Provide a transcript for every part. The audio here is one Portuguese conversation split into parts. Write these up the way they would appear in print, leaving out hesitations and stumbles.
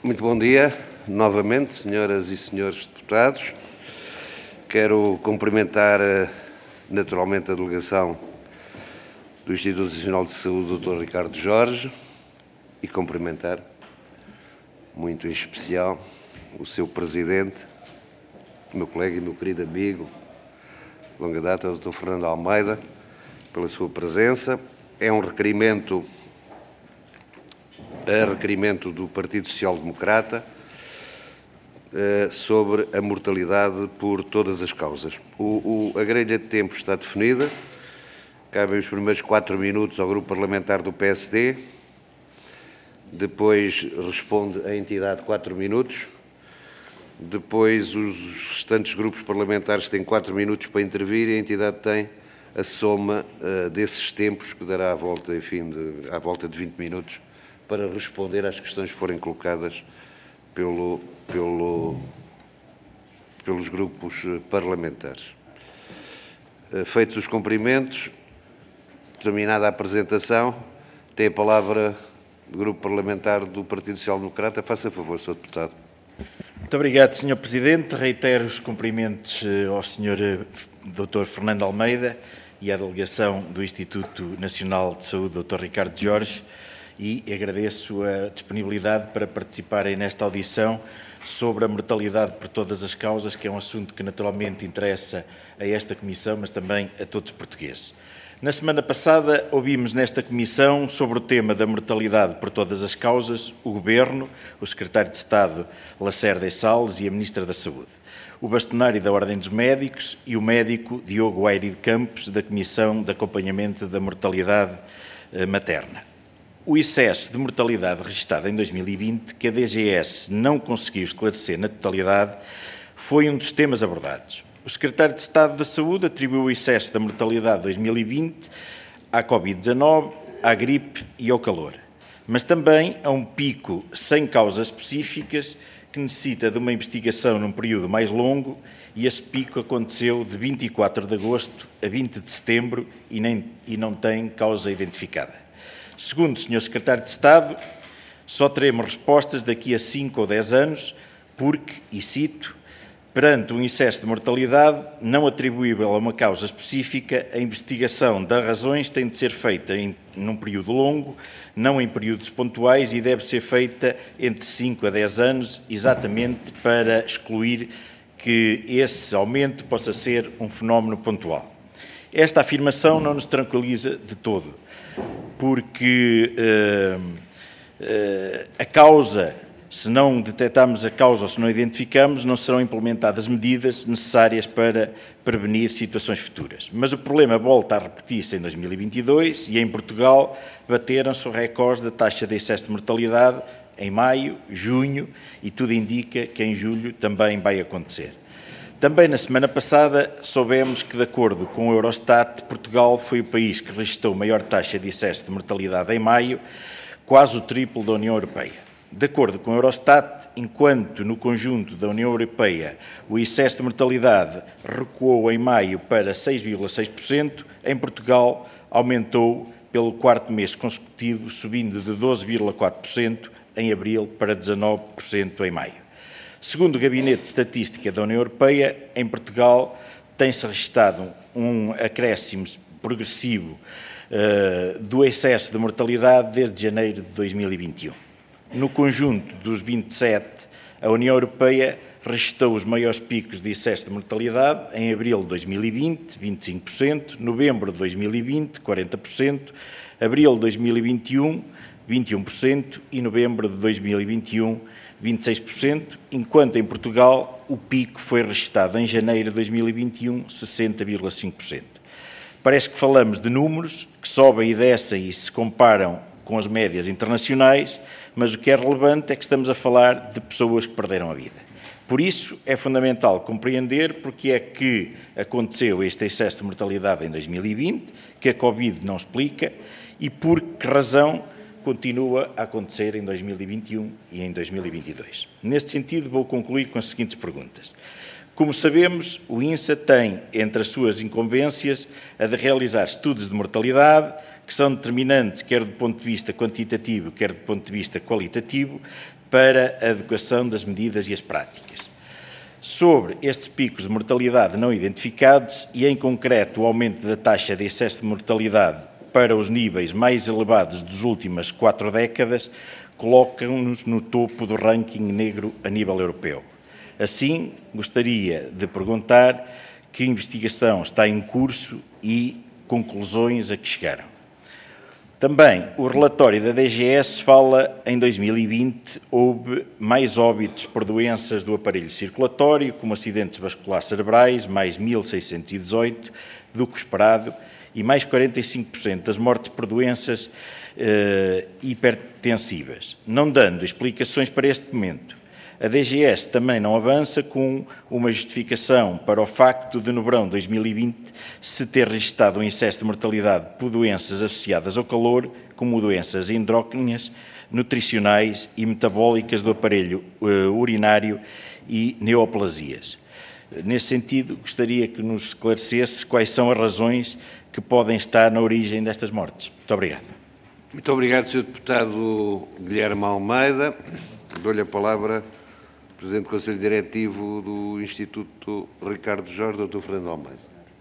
Muito bom dia, novamente, senhoras e senhores deputados. Quero cumprimentar naturalmente a delegação do Instituto Nacional de Saúde, Dr. Ricardo Jorge, e cumprimentar, muito em especial, o seu presidente, meu colega e meu querido amigo, de longa data, Dr. Fernando Almeida, pela sua presença. É um requerimento do Partido Social Democrata sobre a mortalidade por todas as causas. A grelha de tempo está definida, cabem os primeiros 4 minutos ao grupo parlamentar do PSD, depois responde a entidade 4 minutos, depois os restantes grupos parlamentares têm 4 minutos para intervir e a entidade tem a soma desses tempos, que dará à volta de 20 minutos, para responder às questões que forem colocadas pelos grupos parlamentares. Feitos os cumprimentos, terminada a apresentação, tem a palavra o Grupo Parlamentar do Partido Social Democrata. Faça favor, Sr. Deputado. Muito obrigado, Sr. Presidente. Reitero os cumprimentos ao Sr. Dr. Fernando Almeida e à delegação do Instituto Nacional de Saúde, Dr. Ricardo Jorge, e agradeço a disponibilidade para participarem nesta audição sobre a mortalidade por todas as causas, que é um assunto que naturalmente interessa a esta Comissão, mas também a todos os portugueses. Na semana passada ouvimos nesta Comissão sobre o tema da mortalidade por todas as causas o Governo, o Secretário de Estado Lacerda Salles e a Ministra da Saúde, o bastonário da Ordem dos Médicos e o médico Diogo Aire de Campos da Comissão de Acompanhamento da Mortalidade Materna. O excesso de mortalidade registrado em 2020, que a DGS não conseguiu esclarecer na totalidade, foi um dos temas abordados. O Secretário de Estado da Saúde atribuiu o excesso da mortalidade de 2020 à Covid-19, à gripe e ao calor, mas também a um pico sem causas específicas que necessita de uma investigação num período mais longo, e esse pico aconteceu de 24 de agosto a 20 de setembro e não tem causa identificada. Segundo o Sr. Secretário de Estado, só teremos respostas daqui a 5 ou 10 anos, porque, e cito, perante um excesso de mortalidade não atribuível a uma causa específica, a investigação das razões tem de ser feita num período longo, não em períodos pontuais, e deve ser feita entre 5 a 10 anos, exatamente para excluir que esse aumento possa ser um fenómeno pontual. Esta afirmação não nos tranquiliza de todo, porque a causa, se não detectarmos a causa ou se não identificamos, não serão implementadas medidas necessárias para prevenir situações futuras. Mas o problema volta a repetir-se em 2022 e em Portugal bateram-se os recordes da taxa de excesso de mortalidade em maio, junho, e tudo indica que em julho também vai acontecer. Também na semana passada soubemos que, de acordo com o Eurostat, Portugal foi o país que registrou maior taxa de excesso de mortalidade em maio, quase o triplo da União Europeia. De acordo com o Eurostat, enquanto no conjunto da União Europeia o excesso de mortalidade recuou em maio para 6,6%, em Portugal aumentou pelo 4º mês consecutivo, subindo de 12,4% em abril para 19% em maio. Segundo o Gabinete de Estatística da União Europeia, em Portugal tem-se registrado um acréscimo progressivo do excesso de mortalidade desde janeiro de 2021. No conjunto dos 27, a União Europeia registrou os maiores picos de excesso de mortalidade em abril de 2020, 25%, novembro de 2020, 40%, abril de 2021, 21% e novembro de 2021, 26%, enquanto em Portugal o pico foi registrado em janeiro de 2021, 60,5%. Parece que falamos de números que sobem e descem e se comparam com as médias internacionais, mas o que é relevante é que estamos a falar de pessoas que perderam a vida. Por isso, é fundamental compreender porque é que aconteceu este excesso de mortalidade em 2020, que a Covid não explica, e por que razão continua a acontecer em 2021 e em 2022. Neste sentido, vou concluir com as seguintes perguntas. Como sabemos, o INSA tem, entre as suas incumbências, a de realizar estudos de mortalidade, que são determinantes, quer do ponto de vista quantitativo, quer do ponto de vista qualitativo, para a adequação das medidas e as práticas. Sobre estes picos de mortalidade não identificados e, em concreto, o aumento da taxa de excesso de mortalidade para os níveis mais elevados das últimas 4 décadas, colocam-nos no topo do ranking negro a nível europeu. Assim, gostaria de perguntar que investigação está em curso e conclusões a que chegaram. Também, o relatório da DGS fala, em 2020, houve mais óbitos por doenças do aparelho circulatório, como acidentes vasculares cerebrais, mais 1.618 do que esperado, e mais 45% das mortes por doenças hipertensivas, não dando explicações para este momento. A DGS também não avança com uma justificação para o facto de, no verão de 2020, se ter registrado um excesso de mortalidade por doenças associadas ao calor, como doenças endócrinas, nutricionais e metabólicas do aparelho urinário e neoplasias. Nesse sentido, gostaria que nos esclarecesse quais são as razões que podem estar na origem destas mortes. Muito obrigado. Muito obrigado, Sr. Deputado Guilherme Almeida. Dou-lhe a palavra, Presidente do Conselho Diretivo do Instituto Ricardo Jorge, Dr. Fernando Almeida.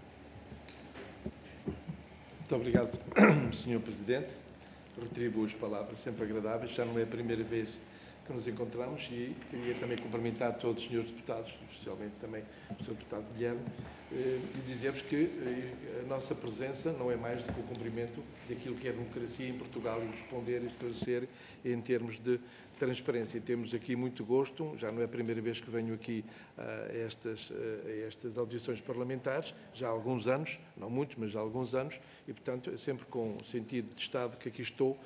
Muito obrigado, Sr. Presidente. Retribuo as palavras, sempre agradáveis. Já não é a primeira vez que nos encontramos e queria também cumprimentar todos os senhores deputados, especialmente também o Sr. Deputado Guilherme, e dizer-vos que a nossa presença não é mais do que o cumprimento daquilo que é a democracia em Portugal e responder e esclarecer em termos de transparência. Temos aqui muito gosto, já não é a primeira vez que venho aqui a estas audições parlamentares, já há alguns anos, não muitos, mas já há alguns anos, e portanto é sempre com sentido de Estado que aqui estou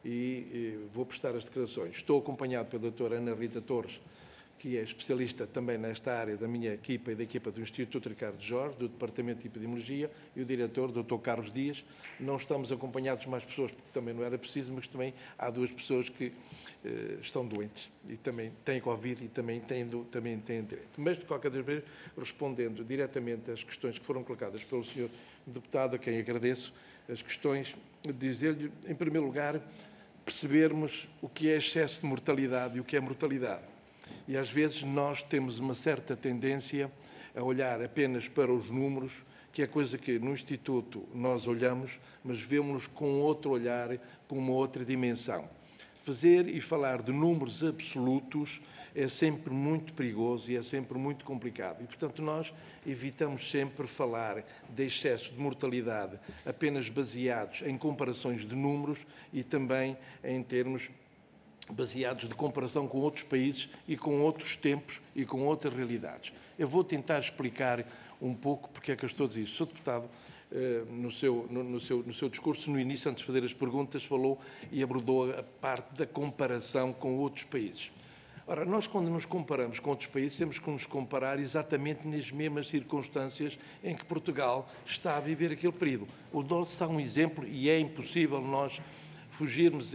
e vou prestar as declarações. Estou acompanhado pela doutora Ana Rita Torres, que é especialista também nesta área da minha equipa e da equipa do Instituto Ricardo Jorge, do Departamento de Epidemiologia, e o diretor, o Dr. Carlos Dias. Não estamos acompanhados de mais pessoas, porque também não era preciso, mas também há 2 pessoas que estão doentes e também têm Covid e também têm direito. Mas, de qualquer maneira, respondendo diretamente às questões que foram colocadas pelo Sr. Deputado, a quem agradeço as questões, dizer-lhe, em primeiro lugar, percebermos o que é excesso de mortalidade e o que é mortalidade. E às vezes nós temos uma certa tendência a olhar apenas para os números, que é coisa que no Instituto nós olhamos, mas vemos-los com outro olhar, com uma outra dimensão. Fazer e falar de números absolutos é sempre muito perigoso e é sempre muito complicado. E, portanto, nós evitamos sempre falar de excesso de mortalidade apenas baseados em comparações de números e também em termos baseados de comparação com outros países e com outros tempos e com outras realidades. Eu vou tentar explicar um pouco porque é que eu estou a dizer isso. Sr. Deputado, no seu discurso, no início, antes de fazer as perguntas, falou e abordou a parte da comparação com outros países. Ora, nós quando nos comparamos com outros países, temos que nos comparar exatamente nas mesmas circunstâncias em que Portugal está a viver aquele período. O dou-lhe só um exemplo e é impossível nós fugirmos a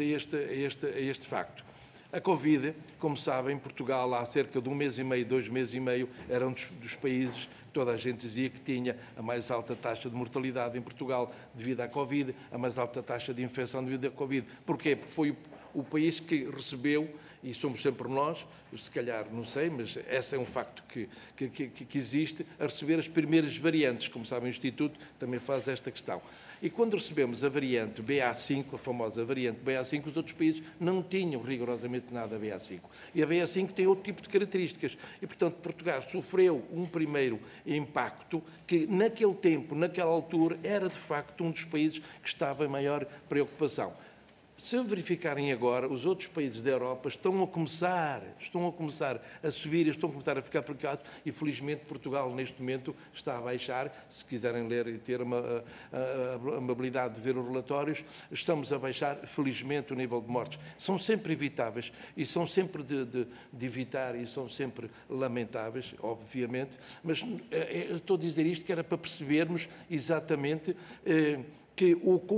este facto. A Covid, como sabem, Portugal há cerca de 1 mês e meio, 2 meses e meio, era um dos países que toda a gente dizia que tinha a mais alta taxa de mortalidade em Portugal devido à Covid, a mais alta taxa de infecção devido à Covid. Porquê? Porque foi o país que recebeu, e somos sempre nós, se calhar não sei, mas esse é um facto que existe, a receber as primeiras variantes. Como sabem, o Instituto também faz esta questão. E quando recebemos a variante BA5, a famosa variante BA5, os outros países não tinham rigorosamente nada BA5. E a BA5 tem outro tipo de características. E, portanto, Portugal sofreu um primeiro impacto que, naquele tempo, naquela altura, era de facto um dos países que estava em maior preocupação. Se verificarem agora, os outros países da Europa estão a começar a subir, estão a começar a ficar preocupados e, felizmente, Portugal, neste momento, está a baixar. Se quiserem ler e ter a amabilidade de ver os relatórios, estamos a baixar, felizmente, o nível de mortes. São sempre evitáveis e são sempre de evitar e são sempre lamentáveis, obviamente, mas eu estou a dizer isto que era para percebermos exatamente que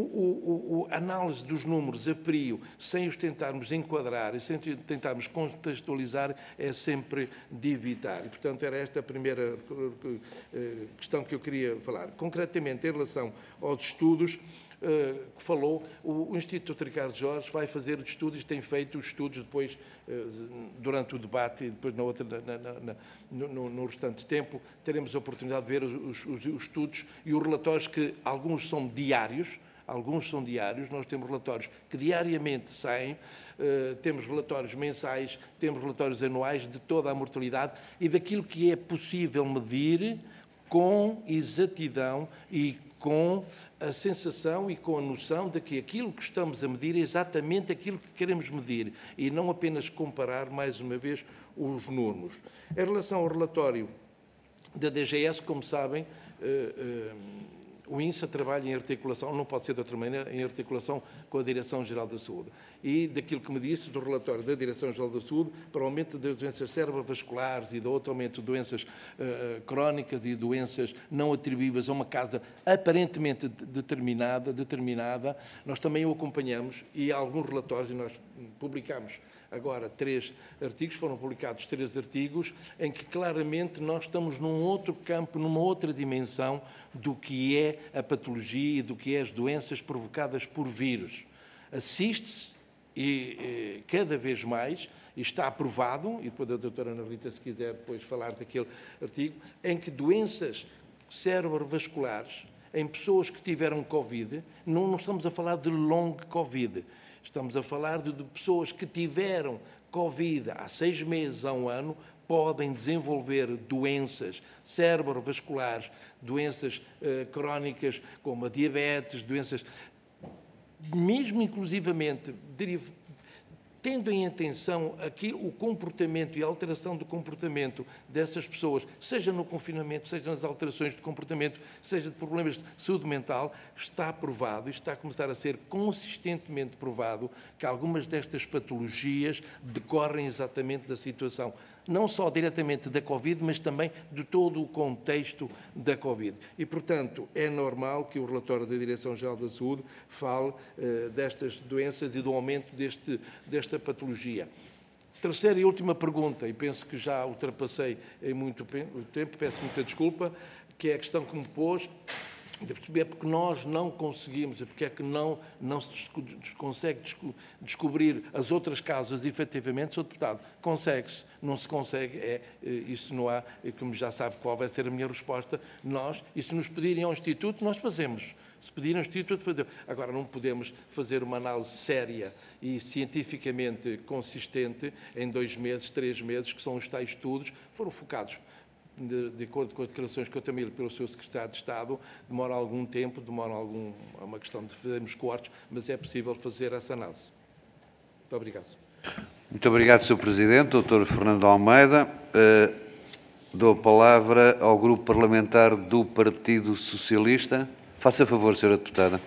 a análise dos números a frio, sem os tentarmos enquadrar e sem tentarmos contextualizar, é sempre de evitar. E, portanto, era esta a primeira questão que eu queria falar. Concretamente, em relação aos estudos, que falou, o Instituto Ricardo Jorge vai fazer os estudos, tem feito os estudos depois, durante o debate e depois no restante tempo, teremos a oportunidade de ver os estudos e os relatórios, que alguns são diários, nós temos relatórios que diariamente saem, temos relatórios mensais, temos relatórios anuais de toda a mortalidade e daquilo que é possível medir com exatidão e com a sensação e com a noção de que aquilo que estamos a medir é exatamente aquilo que queremos medir e não apenas comparar, mais uma vez, os números. Em relação ao relatório da DGS, como sabem, o INSA trabalha em articulação, não pode ser de outra maneira, em articulação com a Direção-Geral da Saúde. E daquilo que me disse do relatório da Direção-Geral da Saúde, para o aumento das doenças cerebrovasculares e do outro aumento de doenças crónicas e doenças não atribuíveis a uma causa aparentemente determinada, nós também o acompanhamos e há alguns relatórios, e nós publicamos agora 3 artigos, foram publicados 3 artigos, em que claramente nós estamos num outro campo, numa outra dimensão do que é a patologia e do que é as doenças provocadas por vírus. Assiste-se e cada vez mais, e está aprovado, e depois a doutora Ana Rita, se quiser depois falar daquele artigo, em que doenças cerebrovasculares, em pessoas que tiveram Covid, não estamos a falar de long Covid, estamos a falar de pessoas que tiveram Covid há 6 meses, a 1 ano, podem desenvolver doenças cerebrovasculares, doenças crónicas como a diabetes, doenças, mesmo inclusivamente, tendo em atenção aqui o comportamento e a alteração do comportamento dessas pessoas, seja no confinamento, seja nas alterações de comportamento, seja de problemas de saúde mental, está provado e está a começar a ser consistentemente provado que algumas destas patologias decorrem exatamente da situação, não só diretamente da Covid, mas também de todo o contexto da Covid. E, portanto, é normal que o relatório da Direção-Geral da Saúde fale destas doenças e do aumento desta patologia. Terceira e última pergunta, e penso que já ultrapassei em muito tempo, peço muita desculpa, que é a questão que me pôs, de perceber porque nós não conseguimos, porque é que não se consegue descobrir as outras causas efetivamente, Sr. Deputado. Consegue-se, não se consegue, isso não há, e como já sabe qual vai ser a minha resposta, e se nos pedirem ao Instituto, nós fazemos. Se pedirem ao Instituto, fazemos. Agora, não podemos fazer uma análise séria e cientificamente consistente em 2 meses, 3 meses, que são os tais estudos, foram focados. De acordo com as declarações que eu também li pelo seu Secretário de Estado, demora algum tempo, é uma questão de fazermos cortes, mas é possível fazer essa análise. Muito obrigado. Muito obrigado, Sr. Presidente. Dr. Fernando Almeida. Dou a palavra ao Grupo Parlamentar do Partido Socialista. Faça favor, Sra. Deputada.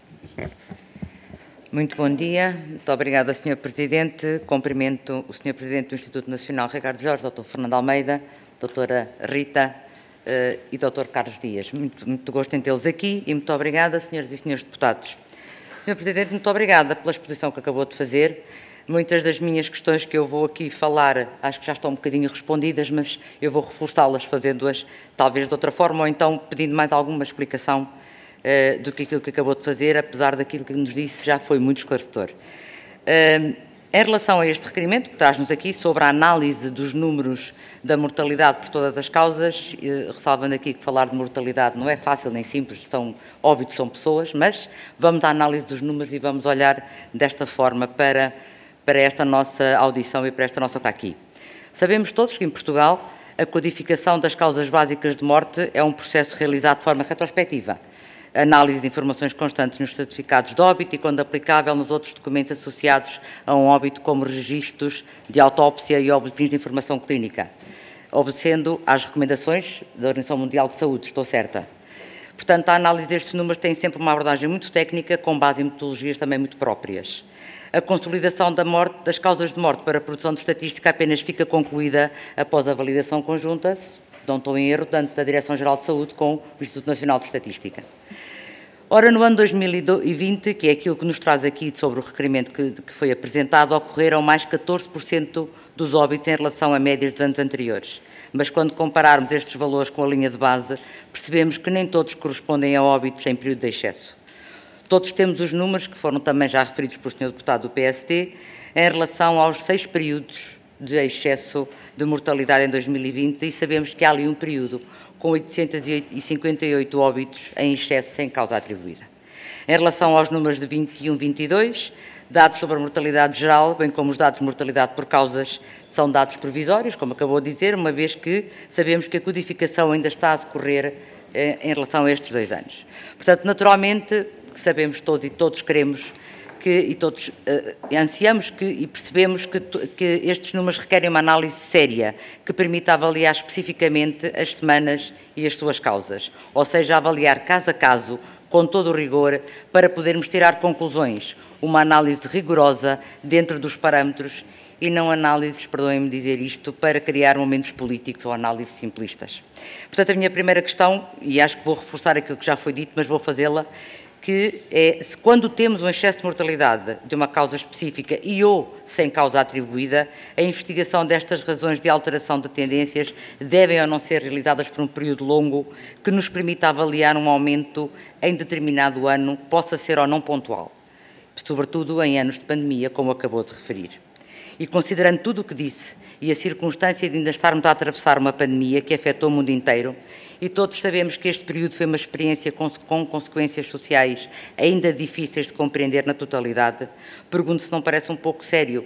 Muito bom dia. Muito obrigada, Sr. Presidente. Cumprimento o Sr. Presidente do Instituto Nacional, Ricardo Jorge, Dr. Fernando Almeida, doutora Rita e doutor Carlos Dias. Muito gosto em tê-los aqui e muito obrigada, senhoras e senhores deputados. Sr. Presidente, muito obrigada pela exposição que acabou de fazer. Muitas das minhas questões que eu vou aqui falar, acho que já estão um bocadinho respondidas, mas eu vou reforçá-las fazendo-as talvez de outra forma ou então pedindo mais alguma explicação do que aquilo que acabou de fazer, apesar daquilo que nos disse já foi muito esclarecedor. Em relação a este requerimento, que traz-nos aqui sobre a análise dos números da mortalidade por todas as causas, ressalvando aqui que falar de mortalidade não é fácil nem simples, óbitos são pessoas, mas vamos à análise dos números e vamos olhar desta forma para esta nossa audição e para esta nossa aqui. Sabemos todos que em Portugal a codificação das causas básicas de morte é um processo realizado de forma retrospectiva. Análise de informações constantes nos certificados de óbito e, quando aplicável, nos outros documentos associados a um óbito, como registros de autópsia e boletins de informação clínica, obedecendo às recomendações da Organização Mundial de Saúde, estou certa. Portanto, a análise destes números tem sempre uma abordagem muito técnica, com base em metodologias também muito próprias. A consolidação das causas de morte para a produção de estatística apenas fica concluída após a validação conjunta, não estou em erro, tanto da Direção-Geral de Saúde com o Instituto Nacional de Estatística. Ora, no ano 2020, que é aquilo que nos traz aqui sobre o requerimento que foi apresentado, ocorreram mais 14% dos óbitos em relação a médias dos anos anteriores. Mas quando compararmos estes valores com a linha de base, percebemos que nem todos correspondem a óbitos em período de excesso. Todos temos os números que foram também já referidos pelo Sr. Deputado do PST em relação aos 6 períodos de excesso de mortalidade em 2020 e sabemos que há ali um período com 858 óbitos em excesso sem causa atribuída. Em relação aos números de 21-22, dados sobre a mortalidade geral, bem como os dados de mortalidade por causas, são dados provisórios, como acabou de dizer, uma vez que sabemos que a codificação ainda está a decorrer em relação a estes 2 anos. Portanto, naturalmente, sabemos todos e todos queremos e todos ansiamos e percebemos que estes números requerem uma análise séria que permita avaliar especificamente as semanas e as suas causas, ou seja, avaliar caso a caso, com todo o rigor, para podermos tirar conclusões, uma análise rigorosa dentro dos parâmetros e não análises, perdoem-me dizer isto, para criar momentos políticos ou análises simplistas. Portanto, a minha primeira questão, e acho que vou reforçar aquilo que já foi dito, mas vou fazê-la, que é, quando temos um excesso de mortalidade de uma causa específica e ou sem causa atribuída, a investigação destas razões de alteração de tendências devem ou não ser realizadas por um período longo que nos permita avaliar um aumento em determinado ano, possa ser ou não pontual, sobretudo em anos de pandemia, como acabou de referir. E considerando tudo o que disse e a circunstância de ainda estarmos a atravessar uma pandemia que afetou o mundo inteiro, e todos sabemos que este período foi uma experiência com consequências sociais ainda difíceis de compreender na totalidade, pergunto se não parece um pouco sério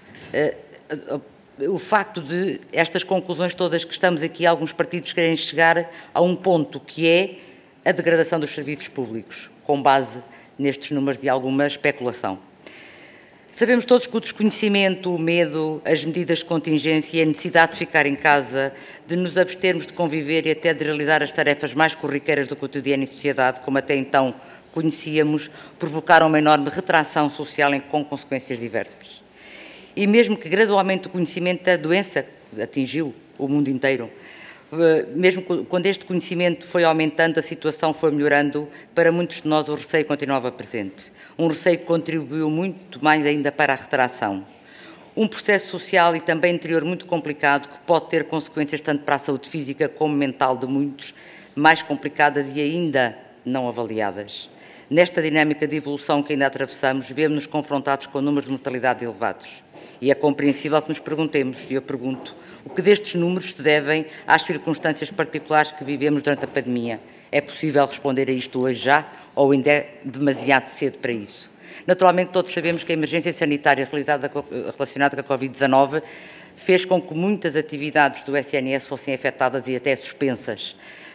o facto de estas conclusões todas que estamos aqui, alguns partidos querem chegar a um ponto que é a degradação dos serviços públicos, com base nestes números de alguma especulação. Sabemos todos que o desconhecimento, o medo, as medidas de contingência e a necessidade de ficar em casa, de nos abstermos de conviver e até de realizar as tarefas mais corriqueiras do cotidiano em sociedade, como até então conhecíamos, provocaram uma enorme retração social com consequências diversas. E mesmo que gradualmente o conhecimento da doença atingiu o mundo inteiro, mesmo quando este conhecimento foi aumentando, a situação foi melhorando, para muitos de nós o receio continuava presente. Um receio que contribuiu muito mais ainda para a retração. Um processo social e também interior muito complicado que pode ter consequências tanto para a saúde física como mental de muitos, mais complicadas e ainda não avaliadas. Nesta dinâmica de evolução que ainda atravessamos, vemos-nos confrontados com números de mortalidade elevados. E é compreensível que nos perguntemos, e eu pergunto, o que destes números se devem às circunstâncias particulares que vivemos durante a pandemia? É possível responder a isto hoje já ou ainda é demasiado cedo para isso? Naturalmente, todos sabemos que a emergência sanitária relacionada com a Covid-19 fez com que muitas atividades do SNS fossem afetadas e até suspensas.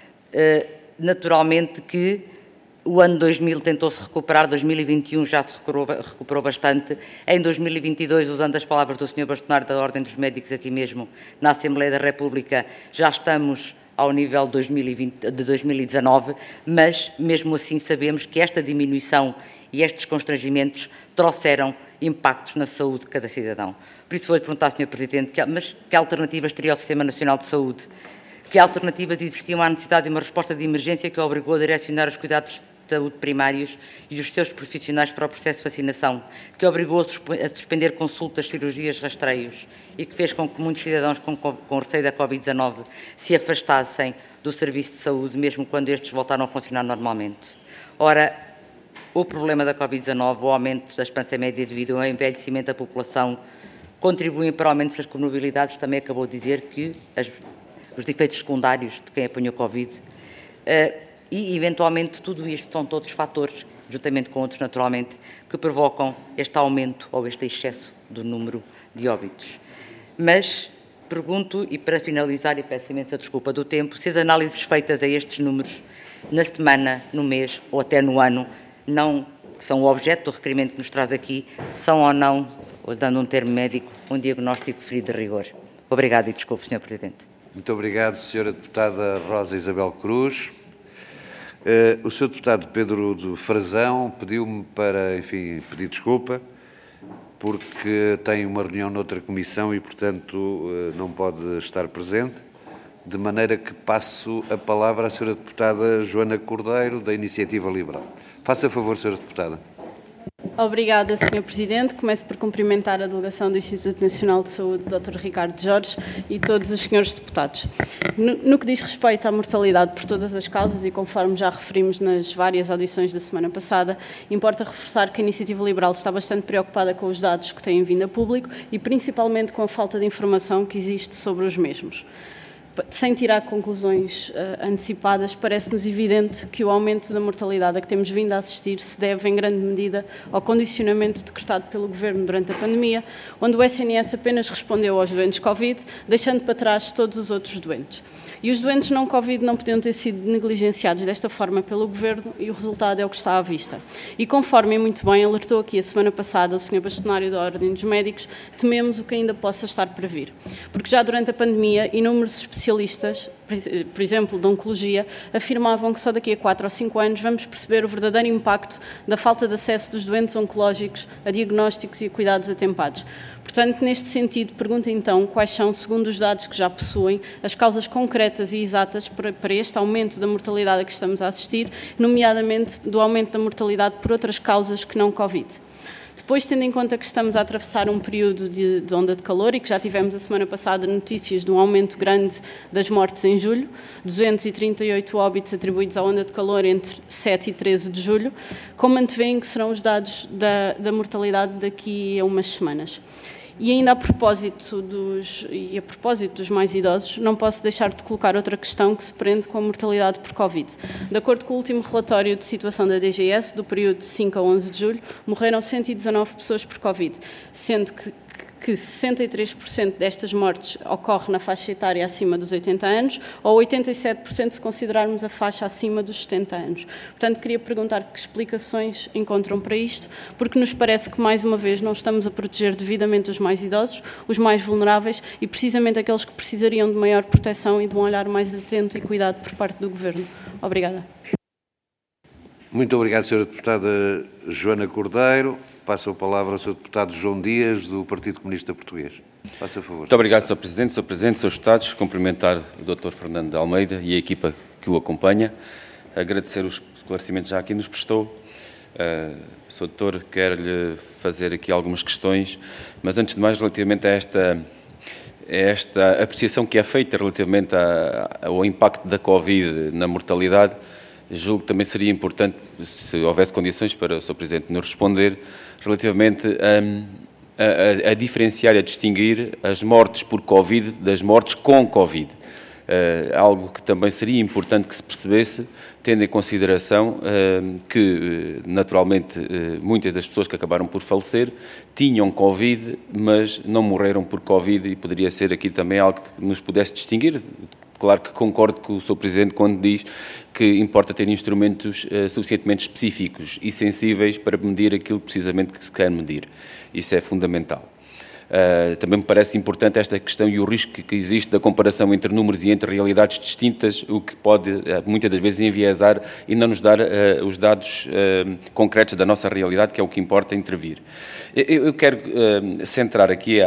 Naturalmente que o ano 2000 tentou-se recuperar, 2021 já se recuperou bastante. Em 2022, usando as palavras do Sr. Bastonário da Ordem dos Médicos aqui mesmo, na Assembleia da República, já estamos ao nível de 2019, mas mesmo assim sabemos que esta diminuição e estes constrangimentos trouxeram impactos na saúde de cada cidadão. Por isso vou-lhe perguntar, Sr. Presidente, mas que alternativas teria o Sistema Nacional de Saúde? Que alternativas existiam à necessidade de uma resposta de emergência que obrigou a direcionar os cuidados de saúde primários e os seus profissionais para o processo de vacinação, que obrigou a suspender consultas, cirurgias, rastreios e que fez com que muitos cidadãos com receio da Covid-19 se afastassem do serviço de saúde, mesmo quando estes voltaram a funcionar normalmente. Ora, o problema da Covid-19, o aumento da esperança média devido ao envelhecimento da população, contribuem para o aumento das comorbilidades, também acabou de dizer que os efeitos secundários de quem apanhou Covid, e, eventualmente, tudo isto são todos fatores, juntamente com outros, naturalmente, que provocam este aumento ou este excesso do número de óbitos. Mas pergunto, e para finalizar, e peço imensa desculpa do tempo, se as análises feitas a estes números, na semana, no mês ou até no ano, que são o objeto do requerimento que nos traz aqui, são ou não, dando um termo médico, um diagnóstico ferido de rigor. Obrigado e desculpe, Sr. Presidente. Muito obrigado, Sra. Deputada Rosa Isabel Cruz. O Sr. Deputado Pedro do Frazão pediu-me para, enfim, pedir desculpa, porque tem uma reunião noutra comissão e, portanto, não pode estar presente, de maneira que passo a palavra à Sra. Deputada Joana Cordeiro, da Iniciativa Liberal. Faça favor, Sra. Deputada. Obrigada, Sr. Presidente. Começo por cumprimentar a delegação do Instituto Nacional de Saúde, Dr. Ricardo Jorge, e todos os senhores deputados. No que diz respeito à mortalidade por todas as causas, e conforme já referimos nas várias audições da semana passada, importa reforçar que a Iniciativa Liberal está bastante preocupada com os dados que têm vindo a público e principalmente com a falta de informação que existe sobre os mesmos. Sem tirar conclusões antecipadas, parece-nos evidente que o aumento da mortalidade a que temos vindo a assistir se deve, em grande medida, ao condicionamento decretado pelo Governo durante a pandemia, onde o SNS apenas respondeu aos doentes Covid, deixando para trás todos os outros doentes. E os doentes não Covid não podiam ter sido negligenciados desta forma pelo Governo e o resultado é o que está à vista. E conforme muito bem alertou aqui a semana passada o Sr. Bastonário da Ordem dos Médicos, tememos o que ainda possa estar para vir. Porque já durante a pandemia, inúmeros especialistas, por exemplo, de Oncologia, afirmavam que só daqui a 4 ou 5 anos vamos perceber o verdadeiro impacto da falta de acesso dos doentes oncológicos a diagnósticos e a cuidados atempados. Portanto, neste sentido, pergunto então quais são, segundo os dados que já possuem, as causas concretas e exatas para este aumento da mortalidade a que estamos a assistir, nomeadamente do aumento da mortalidade por outras causas que não Covid. Depois, tendo em conta que estamos a atravessar um período de onda de calor e que já tivemos a semana passada notícias de um aumento grande das mortes em julho, 238 óbitos atribuídos à onda de calor entre 7 e 13 de julho, como antevêem que serão os dados da mortalidade daqui a umas semanas. E ainda a propósito dos mais idosos, não posso deixar de colocar outra questão que se prende com a mortalidade por Covid. De acordo com o último relatório de situação da DGS, do período de 5 a 11 de julho, morreram 119 pessoas por Covid, sendo que 63% destas mortes ocorre na faixa etária acima dos 80 anos ou 87% se considerarmos a faixa acima dos 70 anos. Portanto, queria perguntar que explicações encontram para isto, porque nos parece que, mais uma vez, não estamos a proteger devidamente os mais idosos, os mais vulneráveis e, precisamente, aqueles que precisariam de maior proteção e de um olhar mais atento e cuidado por parte do Governo. Obrigada. Muito obrigado, Sra. Deputada Joana Cordeiro. Passo a palavra ao Sr. Deputado João Dias, do Partido Comunista Português. Faça favor. Muito obrigado, Sr. Presidente. Sr. Presidente, Srs. Deputados, cumprimentar o Dr. Fernando de Almeida e a equipa que o acompanha, agradecer os esclarecimentos já aqui nos prestou. O Sr. Doutor quer-lhe fazer aqui algumas questões, mas antes de mais, relativamente a esta apreciação que é feita relativamente ao impacto da Covid na mortalidade, julgo que também seria importante, se houvesse condições para o Sr. Presidente nos responder, relativamente a diferenciar e a distinguir as mortes por Covid das mortes com Covid. Algo que também seria importante que se percebesse, tendo em consideração que, naturalmente, muitas das pessoas que acabaram por falecer tinham Covid, mas não morreram por Covid e poderia ser aqui também algo que nos pudesse distinguir. Claro que concordo com o Sr. Presidente quando diz que importa ter instrumentos suficientemente específicos e sensíveis para medir aquilo precisamente que se quer medir. Isso é fundamental. Também me parece importante esta questão e o risco que existe da comparação entre números e entre realidades distintas, o que pode, muitas das vezes, enviesar e não nos dar os dados concretos da nossa realidade, que é o que importa intervir. Eu quero centrar aqui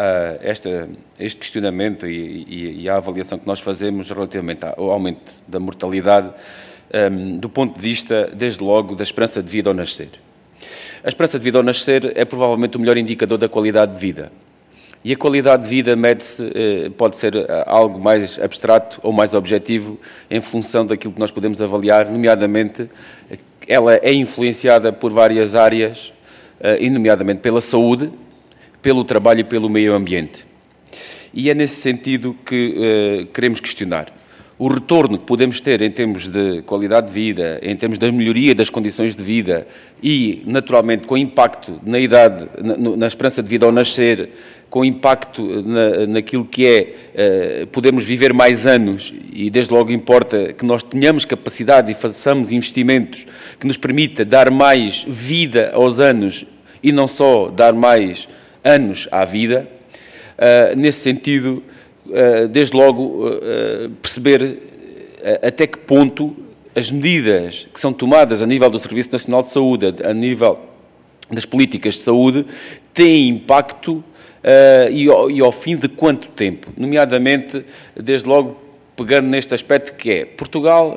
este questionamento e a avaliação que nós fazemos relativamente ao aumento da mortalidade do ponto de vista, desde logo, da esperança de vida ao nascer. A esperança de vida ao nascer é provavelmente o melhor indicador da qualidade de vida. E a qualidade de vida mede-se, pode ser algo mais abstrato ou mais objetivo em função daquilo que nós podemos avaliar, nomeadamente, ela é influenciada por várias áreas, e nomeadamente pela saúde, pelo trabalho e pelo meio ambiente. E é nesse sentido que queremos questionar. O retorno que podemos ter em termos de qualidade de vida, em termos da melhoria das condições de vida e, naturalmente, com impacto na idade, na esperança de vida ao nascer, com impacto naquilo que é podermos viver mais anos e, desde logo, importa que nós tenhamos capacidade e façamos investimentos que nos permita dar mais vida aos anos e não só dar mais anos à vida. Nesse sentido, desde logo, perceber até que ponto as medidas que são tomadas a nível do Serviço Nacional de Saúde, a nível das políticas de saúde, têm impacto e ao fim de quanto tempo? Nomeadamente, desde logo, pegando neste aspecto que é, Portugal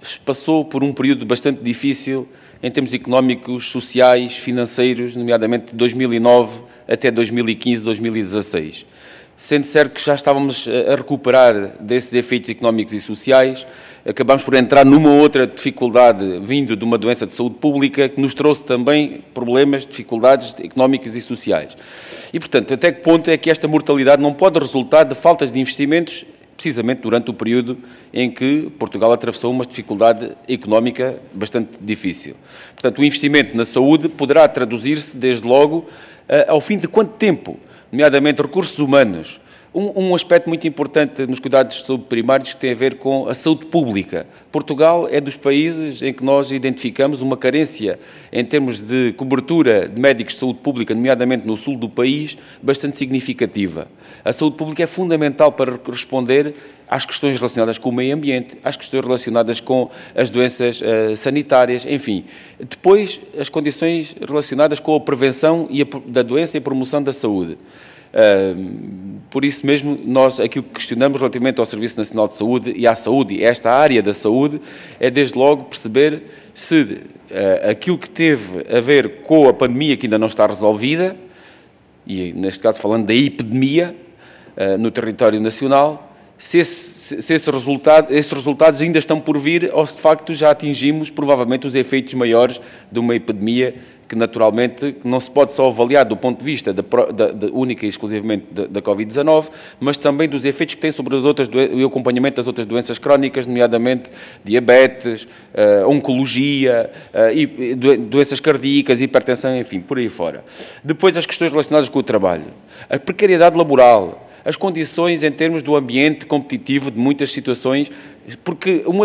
passou por um período bastante difícil em termos económicos, sociais, financeiros, nomeadamente de 2009 até 2015, 2016. Sendo certo que já estávamos a recuperar desses efeitos económicos e sociais, acabámos por entrar numa outra dificuldade vindo de uma doença de saúde pública que nos trouxe também problemas, dificuldades económicas e sociais. E, portanto, até que ponto é que esta mortalidade não pode resultar de faltas de investimentos precisamente durante o período em que Portugal atravessou uma dificuldade económica bastante difícil. Portanto, o investimento na saúde poderá traduzir-se, desde logo, ao fim de quanto tempo? Nomeadamente recursos humanos. Um aspecto muito importante nos cuidados de saúde primários que tem a ver com a saúde pública. Portugal é dos países em que nós identificamos uma carência em termos de cobertura de médicos de saúde pública, nomeadamente no sul do país, bastante significativa. A saúde pública é fundamental para responder às questões relacionadas com o meio ambiente, às questões relacionadas com as doenças sanitárias, enfim. Depois, as condições relacionadas com a prevenção da doença e a promoção da saúde. Por isso mesmo, nós aquilo que questionamos relativamente ao Serviço Nacional de Saúde e à saúde, esta área da saúde, é desde logo perceber se aquilo que teve a ver com a pandemia que ainda não está resolvida, e neste caso falando da epidemia no território nacional, se esses resultados ainda estão por vir ou se de facto já atingimos provavelmente os efeitos maiores de uma epidemia que naturalmente não se pode só avaliar do ponto de vista única e exclusivamente da Covid-19, mas também dos efeitos que tem sobre as outras o acompanhamento das outras doenças crónicas, nomeadamente diabetes, oncologia, doenças cardíacas, hipertensão, enfim, por aí fora. Depois as questões relacionadas com o trabalho, a precariedade laboral, as condições em termos do ambiente competitivo de muitas situações, porque uma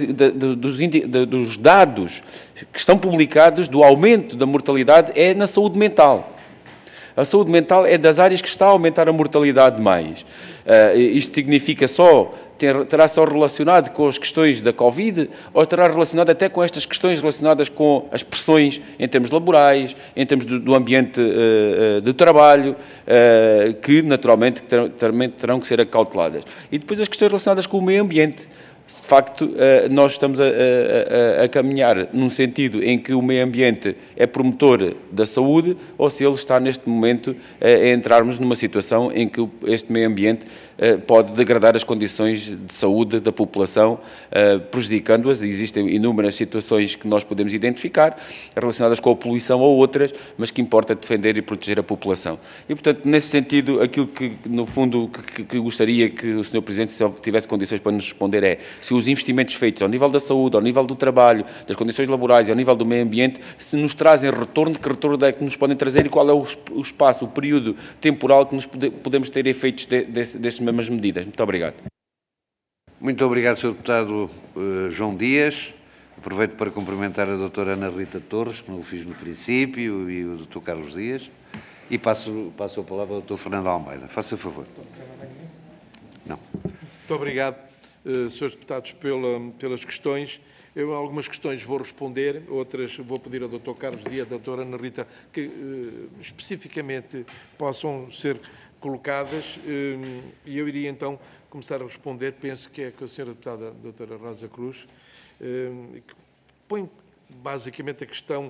dos dados que estão publicados do aumento da mortalidade é na saúde mental. A saúde mental é das áreas que está a aumentar a mortalidade mais. Isto significa terá só relacionado com as questões da Covid ou terá relacionado até com estas questões relacionadas com as pressões em termos laborais, em termos do ambiente de trabalho, que naturalmente também terão que ser acauteladas. E depois as questões relacionadas com o meio ambiente. De facto, nós estamos a caminhar num sentido em que o meio ambiente é promotor da saúde ou se ele está neste momento a entrarmos numa situação em que este meio ambiente pode degradar as condições de saúde da população, prejudicando-as. Existem inúmeras situações que nós podemos identificar, relacionadas com a poluição ou outras, mas que importa defender e proteger a população. E, portanto, nesse sentido, aquilo que, no fundo, que gostaria que o Sr. Presidente, se tivesse condições para nos responder, é se os investimentos feitos ao nível da saúde, ao nível do trabalho, das condições laborais e ao nível do meio ambiente, se nos trazem retorno, que retorno é que nos podem trazer e qual é o espaço, o período temporal que nos podemos ter efeitos destas mesmas medidas. Muito obrigado. Muito obrigado, Sr. Deputado João Dias. Aproveito para cumprimentar a doutora Ana Rita Torres, que não o fiz no princípio, e o Dr. Carlos Dias, e passo a palavra ao Dr. Fernando Almeida. Faça favor. Não. Muito obrigado, Srs. Deputados, pelas questões. Eu, algumas questões vou responder, outras vou pedir ao Dr. Carlos Dias e à doutora Ana Rita que especificamente possam ser colocadas, e eu iria então começar a responder, penso que é com a Sra. Deputada doutora Rosa Cruz, que põe basicamente a questão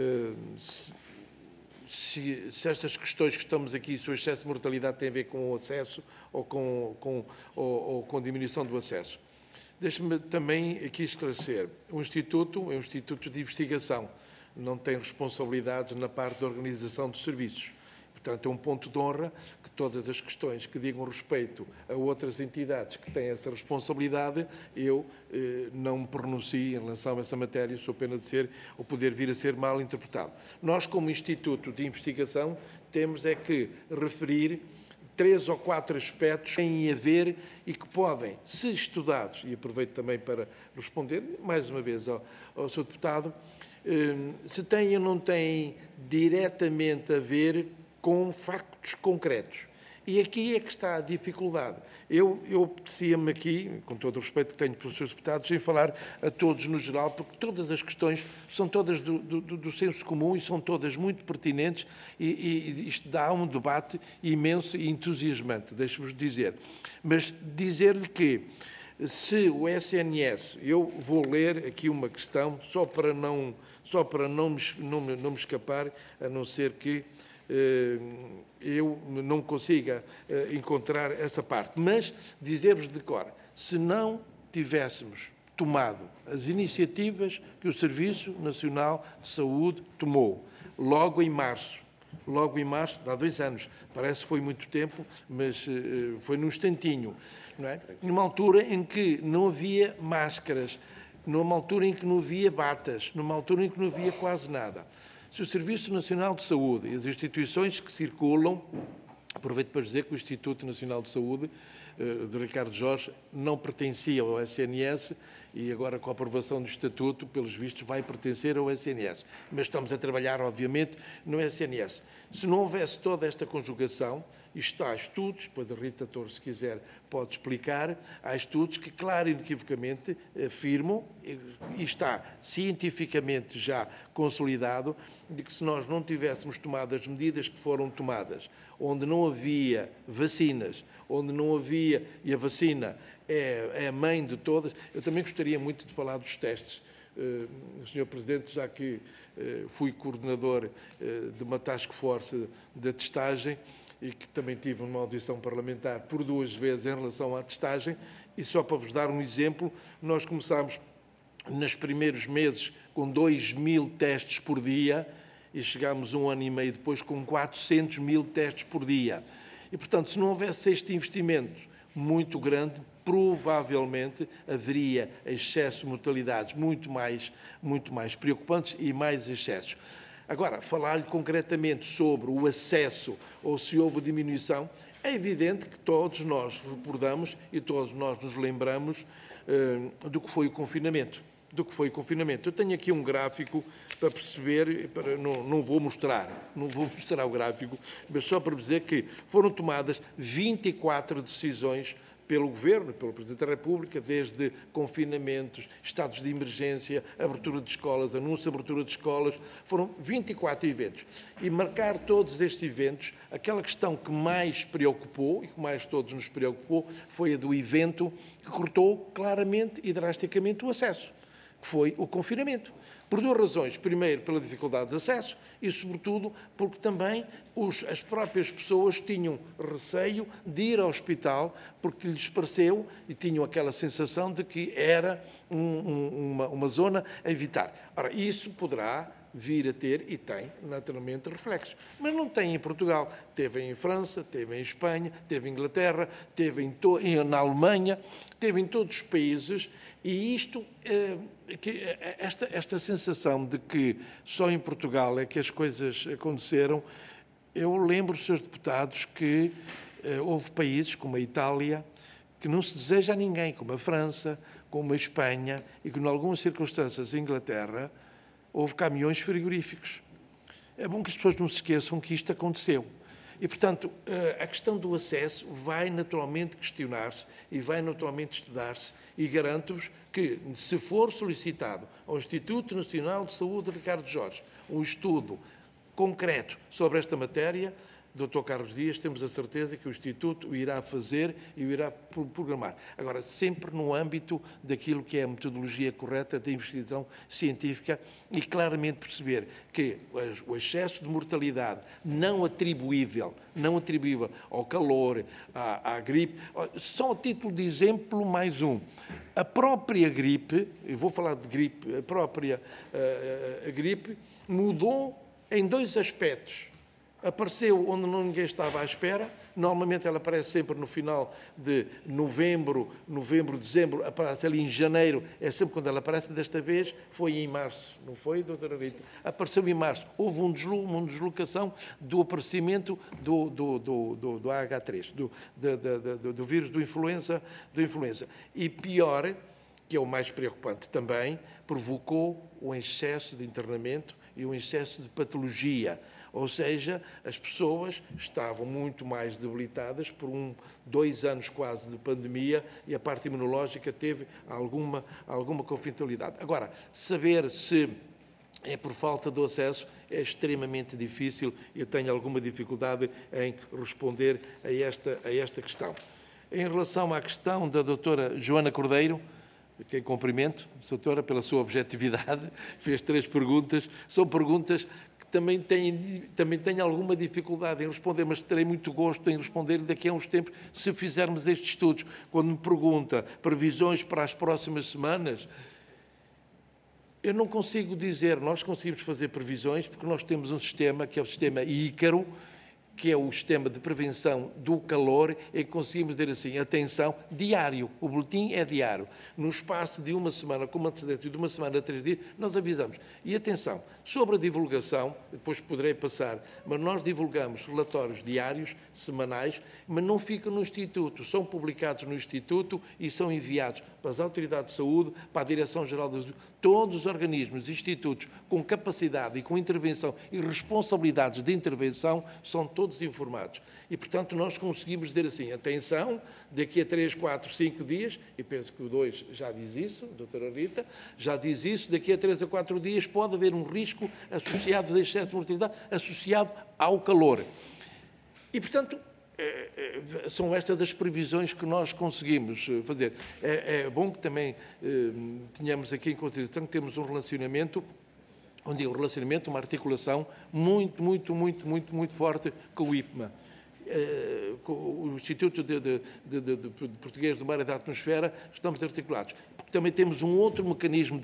se estas questões que estamos aqui, se o excesso de mortalidade tem a ver com o acesso ou com diminuição do acesso. Deixe-me também aqui esclarecer. O Instituto é um instituto de investigação, não tem responsabilidades na parte da organização dos serviços. Portanto, é um ponto de honra que todas as questões que digam respeito a outras entidades que têm essa responsabilidade, eu não me pronuncio em relação a essa matéria, sou pena de ser ou poder vir a ser mal interpretado. Nós, como Instituto de Investigação, temos é que referir 3 ou 4 aspectos que têm a ver e que podem, se estudados, e aproveito também para responder, mais uma vez ao Sr. Deputado, se têm ou não têm diretamente a ver com factos concretos. E aqui é que está a dificuldade. Eu apetecia-me aqui, com todo o respeito que tenho pelos seus deputados, em falar a todos no geral, porque todas as questões são todas do senso comum e são todas muito pertinentes e isto dá um debate imenso e entusiasmante, deixe-vos dizer. Mas dizer-lhe que se o SNS, eu vou ler aqui uma questão, só para não me escapar, a não ser que eu não consiga encontrar essa parte, mas dizer-vos de cor, se não tivéssemos tomado as iniciativas que o Serviço Nacional de Saúde tomou, logo em março, há 2 anos, parece que foi muito tempo, mas foi num instantinho, não é? Numa altura em que não havia máscaras, numa altura em que não havia batas, numa altura em que não havia quase nada. Se o Serviço Nacional de Saúde e as instituições que circulam, aproveito para dizer que o Instituto Nacional de Saúde, de Ricardo Jorge, não pertencia ao SNS e agora, com a aprovação do Estatuto, pelos vistos, vai pertencer ao SNS. Mas estamos a trabalhar, obviamente, no SNS. Se não houvesse toda esta conjugação, isto há estudos, depois a Rita Torres, se quiser, pode explicar, há estudos que, claro e inequivocamente, afirmam, e está cientificamente já consolidado, de que se nós não tivéssemos tomado as medidas que foram tomadas, onde não havia vacinas, onde não havia, e a vacina é a mãe de todas, eu também gostaria muito de falar dos testes. Sr. Presidente, já que fui coordenador de uma task force de testagem e que também tive uma audição parlamentar por 2 vezes em relação à testagem, e só para vos dar um exemplo, nós começámos nos primeiros meses com 2.000 testes por dia e chegámos 1 ano e meio depois com 400.000 testes por dia. E, portanto, se não houvesse este investimento muito grande, provavelmente haveria excesso de mortalidades muito mais preocupantes e mais excessos. Agora, falar-lhe concretamente sobre o acesso ou se houve diminuição, é evidente que todos nós recordamos e todos nós nos lembramos do que foi o confinamento. Eu tenho aqui um gráfico para perceber, não vou mostrar o gráfico, mas só para dizer que foram tomadas 24 decisões pelo Governo, pelo Presidente da República, desde confinamentos, estados de emergência, abertura de escolas, anúncio de abertura de escolas, foram 24 eventos. E marcar todos estes eventos, aquela questão que mais preocupou e que mais todos nos preocupou foi a do evento que cortou claramente e drasticamente o acesso, que foi o confinamento. Por 2 razões. Primeiro, pela dificuldade de acesso e, sobretudo, porque também as próprias pessoas tinham receio de ir ao hospital porque lhes pareceu e tinham aquela sensação de que era uma zona a evitar. Ora, isso poderá vir a ter, e tem, naturalmente, reflexos. Mas não tem em Portugal. Teve em França, teve em Espanha, teve em Inglaterra, teve na Alemanha, teve em todos os países, e isto, esta sensação de que só em Portugal é que as coisas aconteceram, eu lembro, Srs. Deputados, que houve países como a Itália, que não se deseja a ninguém, como a França, como a Espanha, e que, em algumas circunstâncias, a Inglaterra, houve caminhões frigoríficos. É bom que as pessoas não se esqueçam que isto aconteceu. E, portanto, a questão do acesso vai naturalmente questionar-se e vai naturalmente estudar-se, e garanto-vos que, se for solicitado ao Instituto Nacional de Saúde Ricardo Jorge um estudo concreto sobre esta matéria, Dr. Carlos Dias, temos a certeza que o Instituto o irá fazer e o irá programar. Agora, sempre no âmbito daquilo que é a metodologia correta da investigação científica e claramente perceber que o excesso de mortalidade não atribuível ao calor, à gripe, só a título de exemplo, mais um. A própria gripe, eu vou falar de gripe, a própria gripe mudou em 2 aspectos. Apareceu onde ninguém estava à espera. Normalmente ela aparece sempre no final de novembro, dezembro, aparece ali em janeiro, é sempre quando ela aparece. Desta vez foi em março, não foi, doutora Rita? Apareceu em março. Houve uma deslocação do aparecimento do AH3, do vírus do influenza. E pior, que é o mais preocupante também, provocou um excesso de internamento e um excesso de patologia. Ou seja, as pessoas estavam muito mais debilitadas por 2 anos quase de pandemia e a parte imunológica teve alguma conflitualidade. Agora, saber se é por falta do acesso é extremamente difícil e eu tenho alguma dificuldade em responder a esta questão. Em relação à questão da doutora Joana Cordeiro, quem cumprimento, doutora, pela sua objetividade, fez 3 perguntas, são perguntas que também têm alguma dificuldade em responder, mas terei muito gosto em responder daqui a uns tempos, se fizermos estes estudos. Quando me pergunta previsões para as próximas semanas, eu não consigo dizer, nós conseguimos fazer previsões, porque nós temos um sistema, que é o sistema Ícaro, que é o sistema de prevenção do calor, e conseguimos dizer assim, atenção, diário, o boletim é diário. No espaço de uma semana, com uma antecedência de uma semana a 3 dias, nós avisamos. E atenção, sobre a divulgação, depois poderei passar, mas nós divulgamos relatórios diários, semanais, mas não ficam no Instituto, são publicados no Instituto e são enviados para as autoridades de saúde, para a Direção-Geral da Saúde, todos os organismos, institutos com capacidade e com intervenção e responsabilidades de intervenção, são todos informados. E, portanto, nós conseguimos dizer assim, atenção, daqui a 3, 4, 5 dias, e penso que o 2 já diz isso, a doutora Rita, já diz isso, daqui a 3 a 4 dias pode haver um risco associado de excesso de mortalidade, associado ao calor. E, portanto, são estas as previsões que nós conseguimos fazer. É bom que também tenhamos aqui em consideração que temos um relacionamento, onde é um relacionamento, uma articulação muito forte com o IPMA. Com o Instituto de Português do Mar e da Atmosfera, estamos articulados. Porque também temos um outro mecanismo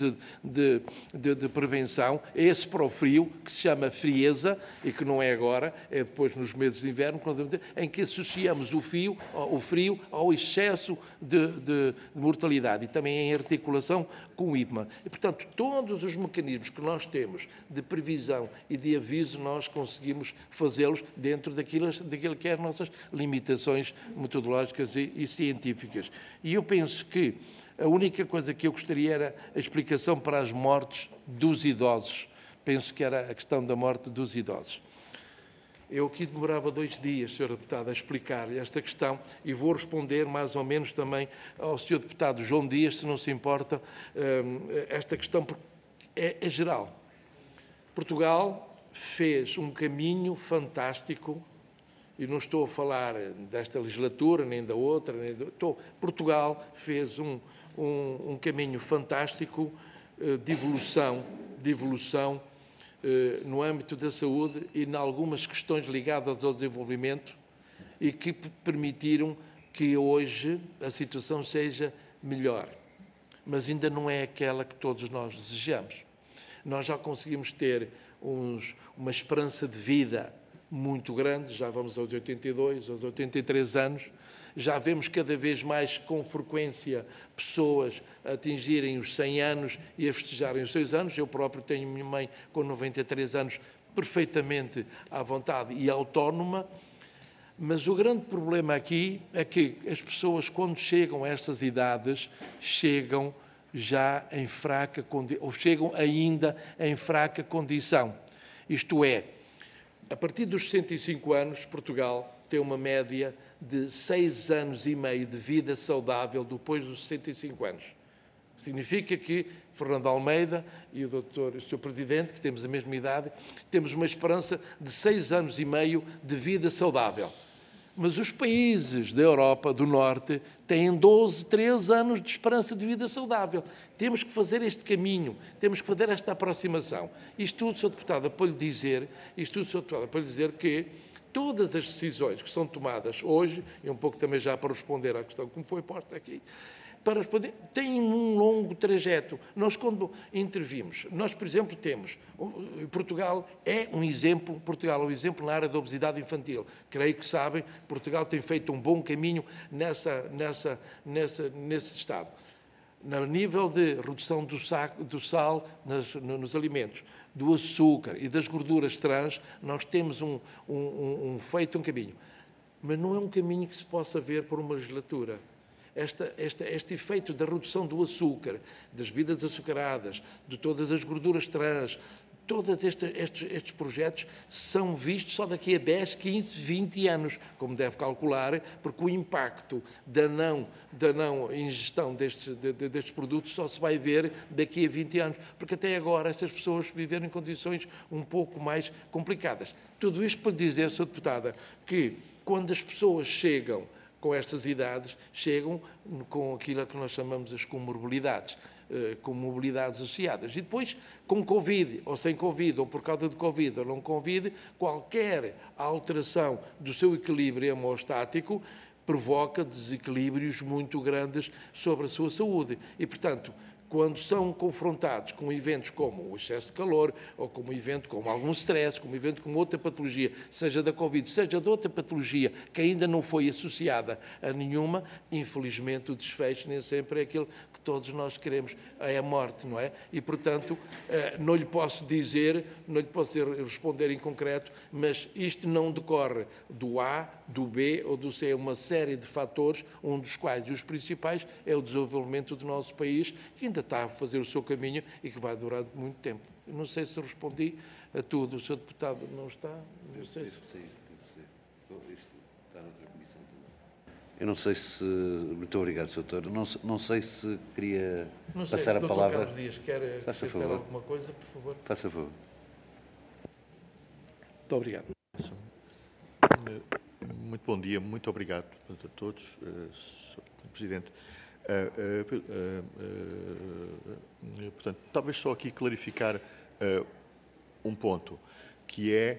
de prevenção, é esse para o frio, que se chama frieza, e que não é agora, é depois nos meses de inverno, em que associamos o frio ao excesso de mortalidade, e também em articulação com o IPMA. E, portanto, todos os mecanismos que nós temos de previsão e de aviso, nós conseguimos fazê-los dentro daquilo que é as nossas limitações metodológicas e científicas. E eu penso que a única coisa que eu gostaria era a explicação para as mortes dos idosos. Penso que era a questão da morte dos idosos. Eu aqui demorava 2 dias, Sr. Deputado, a explicar-lhe esta questão e vou responder mais ou menos também ao Sr. Deputado João Dias, se não se importa, esta questão, porque é geral. Portugal fez um caminho fantástico. E não estou a falar desta legislatura, nem da outra, Portugal fez um caminho fantástico de evolução no âmbito da saúde e em algumas questões ligadas ao desenvolvimento e que permitiram que hoje a situação seja melhor. Mas ainda não é aquela que todos nós desejamos. Nós já conseguimos ter uma esperança de vida muito grande, já vamos aos 82, aos 83 anos, já vemos cada vez mais com frequência pessoas a atingirem os 100 anos e a festejarem os 6 anos. Eu próprio tenho minha mãe com 93 anos perfeitamente à vontade e autónoma, mas o grande problema aqui é que as pessoas, quando chegam a estas idades, chegam já em fraca condição, ou chegam ainda em fraca condição. Isto é, a partir dos 65 anos, Portugal tem uma média de 6 anos e meio de vida saudável depois dos 65 anos. Significa que Fernando Almeida e o Sr. Presidente, que temos a mesma idade, temos uma esperança de 6 anos e meio de vida saudável. Mas os países da Europa do Norte têm 12, 13 anos de esperança de vida saudável. Temos que fazer este caminho, temos que fazer esta aproximação. Isto tudo, Sr. Deputado, para lhe dizer, que todas as decisões que são tomadas hoje, e um pouco também já para responder à questão que me foi posta aqui, para responder, tem um longo trajeto. Nós, quando intervimos, nós, por exemplo, temos, Portugal é um exemplo na área da obesidade infantil. Creio que sabem, Portugal tem feito um bom caminho nesse estado. No nível de redução do sal nos alimentos, do açúcar e das gorduras trans, nós temos feito um caminho. Mas não é um caminho que se possa ver por uma legislatura. Este efeito da redução do açúcar, das bebidas açucaradas, de todas as gorduras trans, todos estes projetos são vistos só daqui a 10, 15, 20 anos, como deve calcular, porque o impacto da não ingestão destes produtos só se vai ver daqui a 20 anos, porque até agora estas pessoas viveram em condições um pouco mais complicadas. Tudo isto para dizer, Sra. Deputada, que quando as pessoas chegam com estas idades chegam com aquilo que nós chamamos as comorbilidades, com mobilidades associadas. E depois, com Covid, ou sem Covid, ou por causa de Covid, ou não Covid, qualquer alteração do seu equilíbrio hemostático provoca desequilíbrios muito grandes sobre a sua saúde. E, portanto, quando são confrontados com eventos como o excesso de calor, ou como um evento como algum stress, como um evento como outra patologia, seja da Covid, seja de outra patologia que ainda não foi associada a nenhuma, infelizmente o desfecho nem sempre é aquele que todos nós queremos, é a morte, não é? E, portanto, não lhe posso responder em concreto, mas isto não decorre do A, do B ou do C, é uma série de fatores, um dos quais, e os principais, é o desenvolvimento do nosso país, que ainda está a fazer o seu caminho e que vai durar muito tempo. Eu não sei se respondi a tudo. O Sr. Deputado não está? Não sei se... Sim. Isto está noutra comissão também. Eu não sei se... Muito obrigado, Sr. Doutor. Não sei se queria passar a palavra. Carlos Dias quer acrescentar alguma coisa, por favor? Faça favor. Muito obrigado. Muito bom dia, muito obrigado a todos, Sr. Presidente. Portanto, talvez só aqui clarificar um ponto, que é,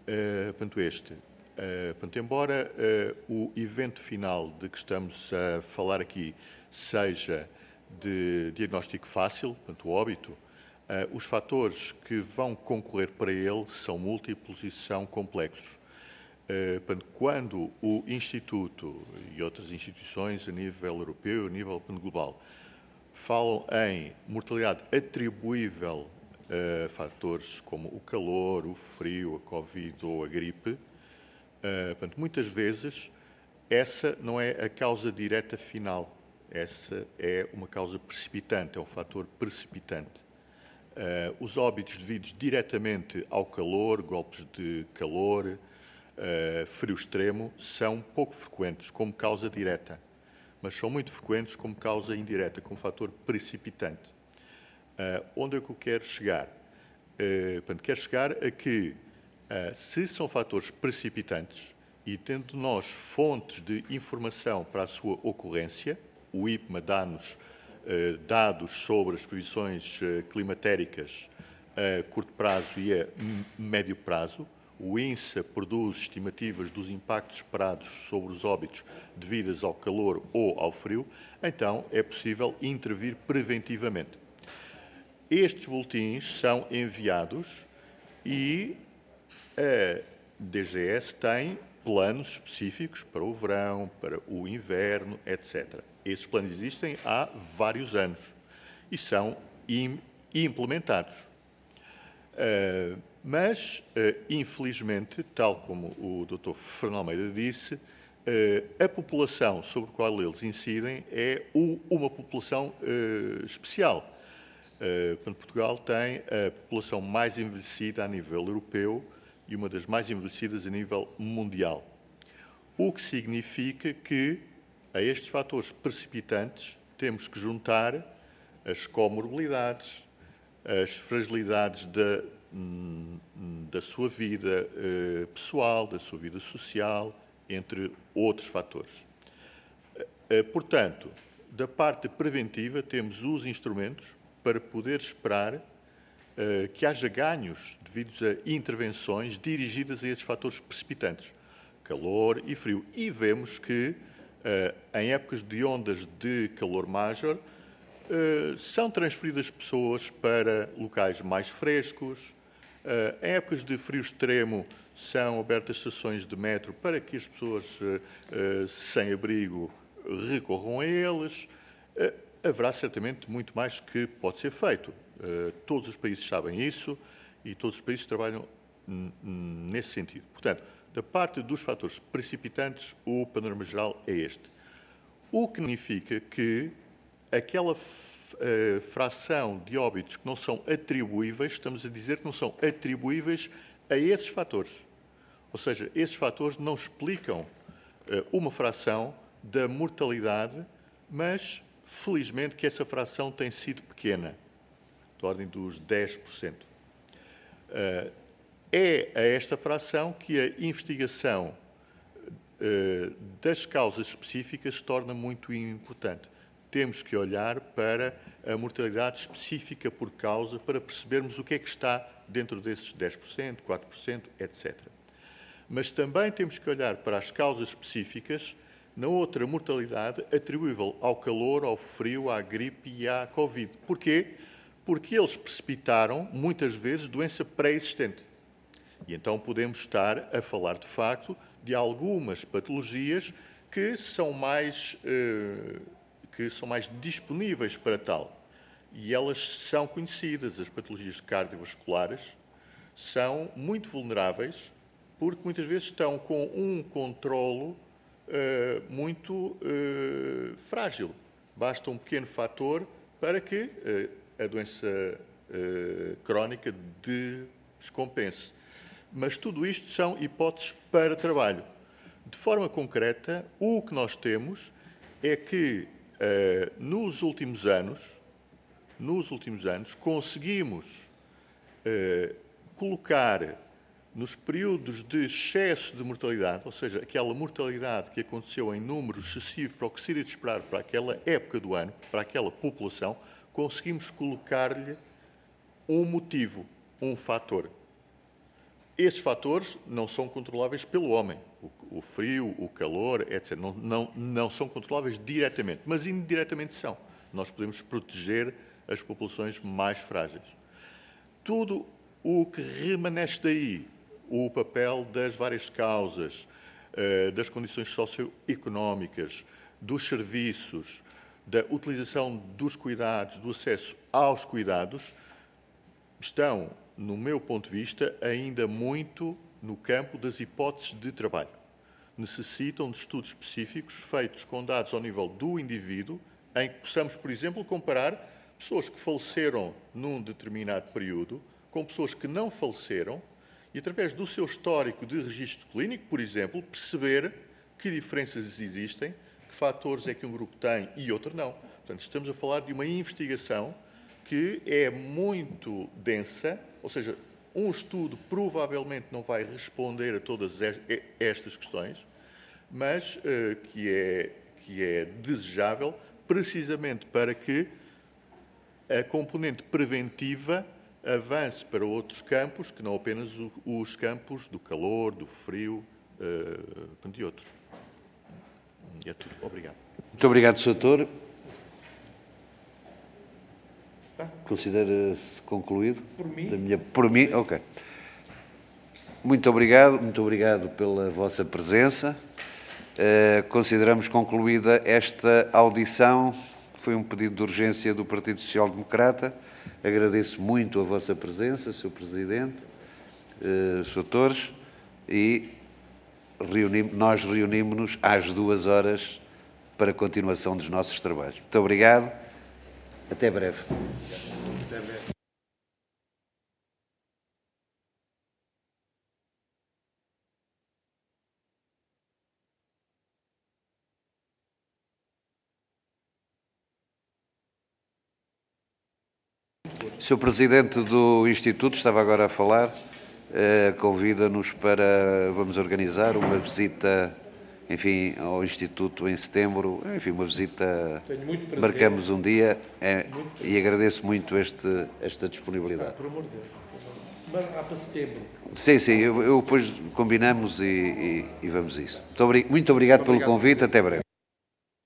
embora o evento final de que estamos a falar aqui seja de diagnóstico fácil, portanto, o óbito, os fatores que vão concorrer para ele são múltiplos e são complexos. Quando o Instituto e outras instituições a nível europeu, a nível global, falam em mortalidade atribuível a fatores como o calor, o frio, a Covid ou a gripe, muitas vezes essa não é a causa direta final, essa é uma causa precipitante, é um fator precipitante. Os óbitos devidos diretamente ao calor, golpes de calor, frio extremo, são pouco frequentes como causa direta, mas são muito frequentes como causa indireta, como fator precipitante. Onde é que eu quero chegar? Quero chegar a que, se são fatores precipitantes e tendo nós fontes de informação para a sua ocorrência, o IPMA dá-nos dados sobre as previsões climatéricas a curto prazo e a médio prazo, o INSA produz estimativas dos impactos esperados sobre os óbitos devidos ao calor ou ao frio, então é possível intervir preventivamente. Estes boletins são enviados e a DGS tem planos específicos para o verão, para o inverno, etc. Esses planos existem há vários anos e são implementados. Mas, infelizmente, tal como o Dr. Fernando Almeida disse, a população sobre a qual eles incidem é uma população especial. Portugal tem a população mais envelhecida a nível europeu e uma das mais envelhecidas a nível mundial. O que significa que, a estes fatores precipitantes, temos que juntar as comorbilidades, as fragilidades da sua vida pessoal, da sua vida social, entre outros fatores. Portanto, da parte preventiva, temos os instrumentos para poder esperar que haja ganhos devidos a intervenções dirigidas a esses fatores precipitantes, calor e frio. E vemos que, em épocas de ondas de calor major, são transferidas pessoas para locais mais frescos. Em épocas de frio extremo, são abertas estações de metro para que as pessoas sem abrigo recorram a eles. Haverá certamente muito mais que pode ser feito. Todos os países sabem isso e todos os países trabalham nesse sentido. Portanto, da parte dos fatores precipitantes, o panorama geral é este. O que significa que aquela fração de óbitos que não são atribuíveis, estamos a dizer que não são atribuíveis a esses fatores. Ou seja, esses fatores não explicam uma fração da mortalidade, mas, felizmente, que essa fração tem sido pequena, da ordem dos 10%. É a esta fração que a investigação das causas específicas se torna muito importante. Temos que olhar para a mortalidade específica por causa para percebermos o que é que está dentro desses 10%, 4%, etc. Mas também temos que olhar para as causas específicas na outra mortalidade atribuível ao calor, ao frio, à gripe e à Covid. Porquê? Porque eles precipitaram, muitas vezes, doença pré-existente. E então podemos estar a falar, de facto, de algumas patologias que são mais disponíveis para tal. E elas são conhecidas, as patologias cardiovasculares são muito vulneráveis porque muitas vezes estão com um controlo muito frágil. Basta um pequeno fator para que a doença crónica descompense. Mas tudo isto são hipóteses para trabalho. De forma concreta, o que nós temos é que nos últimos anos, conseguimos colocar nos períodos de excesso de mortalidade, ou seja, aquela mortalidade que aconteceu em número excessivo para o que seria de esperar para aquela época do ano, para aquela população, conseguimos colocar-lhe um motivo, um fator. Esses fatores não são controláveis pelo homem. O frio, o calor, etc. Não são controláveis diretamente, mas indiretamente são. Nós podemos proteger as populações mais frágeis. Tudo o que remanesce daí, o papel das várias causas, das condições socioeconómicas, dos serviços, da utilização dos cuidados, do acesso aos cuidados, estão, no meu ponto de vista, ainda muito no campo das hipóteses de trabalho. Necessitam de estudos específicos feitos com dados ao nível do indivíduo, em que possamos, por exemplo, comparar pessoas que faleceram num determinado período com pessoas que não faleceram e, através do seu histórico de registro clínico, por exemplo, perceber que diferenças existem, que fatores é que um grupo tem e outro não. Portanto, estamos a falar de uma investigação que é muito densa, ou seja, um estudo provavelmente não vai responder a todas estas questões, mas que é desejável precisamente para que a componente preventiva avance para outros campos, que não apenas os campos do calor, do frio e outros. É tudo. Obrigado. Muito obrigado, Sr. Doutor. Considera-se concluído? Por mim? Por mim, ok. Muito obrigado pela vossa presença. Consideramos concluída esta audição. Foi um pedido de urgência do Partido Social Democrata. Agradeço muito a vossa presença, Sr. Presidente, Srs. Doutores, e nós reunimos-nos às 2 horas para a continuação dos nossos trabalhos. Muito obrigado. Até breve. Até breve. Sr. Presidente do Instituto, estava agora a falar, convida-nos para, vamos organizar uma visita, enfim, ao Instituto em setembro, enfim, uma visita, Tenho muito prazer. marcamos um dia e agradeço muito esta disponibilidade. Por amor de Deus. Mas há para setembro. Sim, eu depois combinamos e vamos a isso. Muito obrigado pelo convite, até breve.